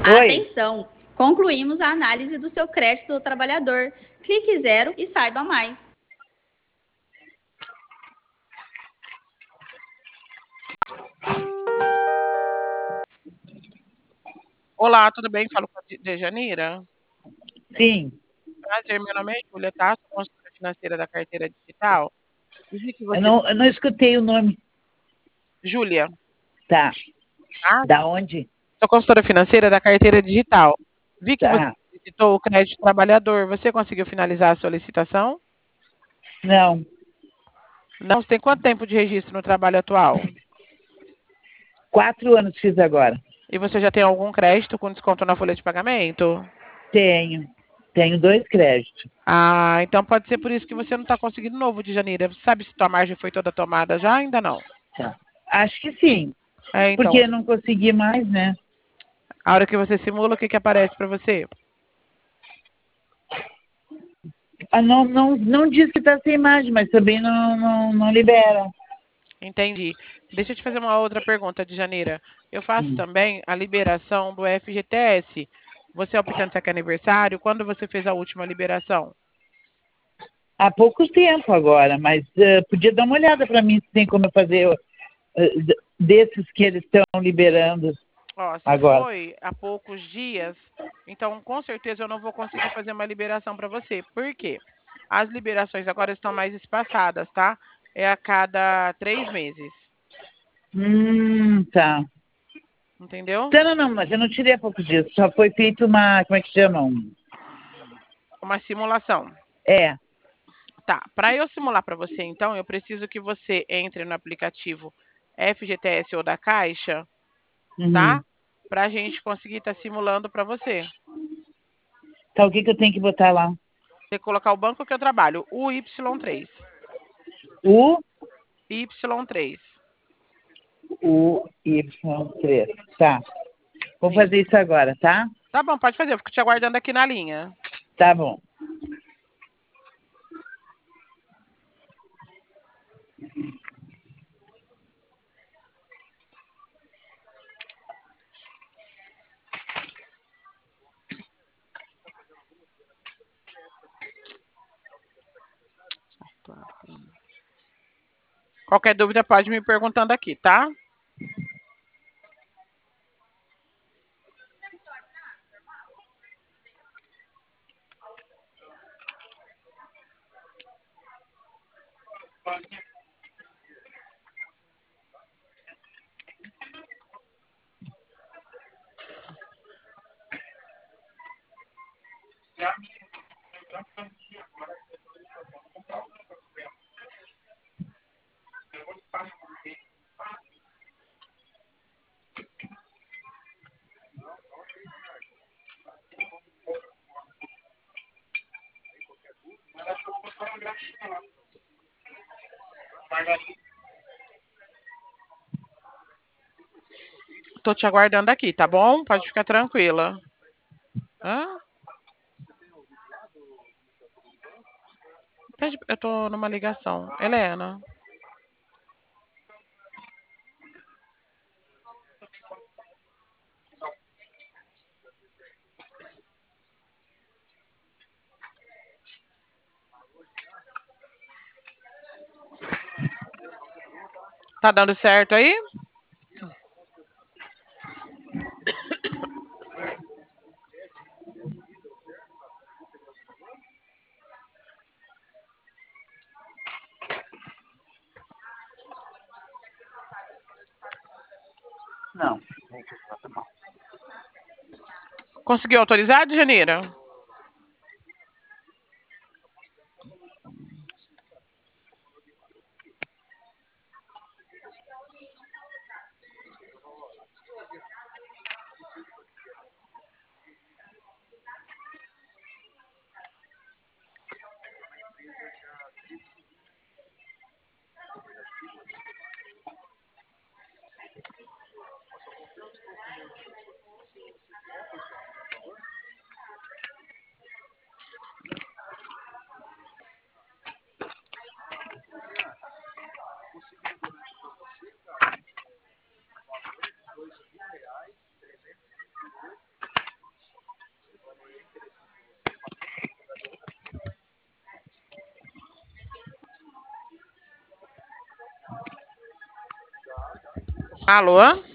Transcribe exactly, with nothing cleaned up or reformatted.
Oi, Atenção! Concluímos a análise do seu crédito do trabalhador. Clique zero e saiba mais. Olá, tudo bem? Falo com a De- Dejanira. sim, Prazer, meu nome é Júlia, tá? Sou consultora financeira da carteira digital. E vi que eu você. não, eu não escutei o nome. Júlia, Tá, tá? da onde? Sou consultora financeira da carteira digital. Vi que você Tá, solicitou o crédito trabalhador. Você conseguiu finalizar a solicitação? não, Não. Você tem quanto tempo de registro no trabalho atual? quatro anos fiz agora. E você já tem algum crédito com desconto na folha de pagamento? Tenho, tenho dois créditos. Ah, então pode ser por isso que você não está conseguindo novo de janeiro. Você sabe se tua margem foi toda tomada já? Ainda não. Tá. Acho que sim, É, então, porque eu não consegui mais, né? a hora que você simula, o que que aparece para você? Ah, não, não, não diz que está sem imagem, mas também não, não, não libera. Entendi. Deixa eu te fazer uma outra pergunta, de Janeira. Eu faço Hum. também a liberação do F G T S. Você é optante aqui aniversário? Quando você fez a última liberação? Há pouco tempo agora, mas eh, podia dar uma olhada para mim se tem como eu fazer eh, d- desses que eles estão liberando Ó, se agora. foi há poucos dias, então com certeza eu não vou conseguir fazer uma liberação para você. Por quê? As liberações agora estão mais espaçadas, tá? É a cada três meses. Hum, tá. Entendeu? Não, não, não, mas eu não tirei há poucos dias. Só foi feito uma, como é que chama? Um- Uma simulação. É. Tá, para eu simular para você, então, eu preciso que você entre no aplicativo F G T S ou da Caixa, Uhum. tá? Para a gente conseguir estar simulando para você. Tá, o que que eu tenho que botar lá? Tem que colocar o banco que eu trabalho, o Y três. O, Y três. o Y três. Tá. Vou Isso. fazer isso agora, tá? Tá bom, pode fazer, eu fico te aguardando aqui na linha. Tá bom. Qualquer dúvida pode me perguntando aqui, tá? Tô te aguardando aqui, tá bom? Pode ficar tranquila. Hã? Pede- Eu tô numa ligação. Helena. Tá dando certo aí? Não. Conseguiu autorizar, Janeira? Alô?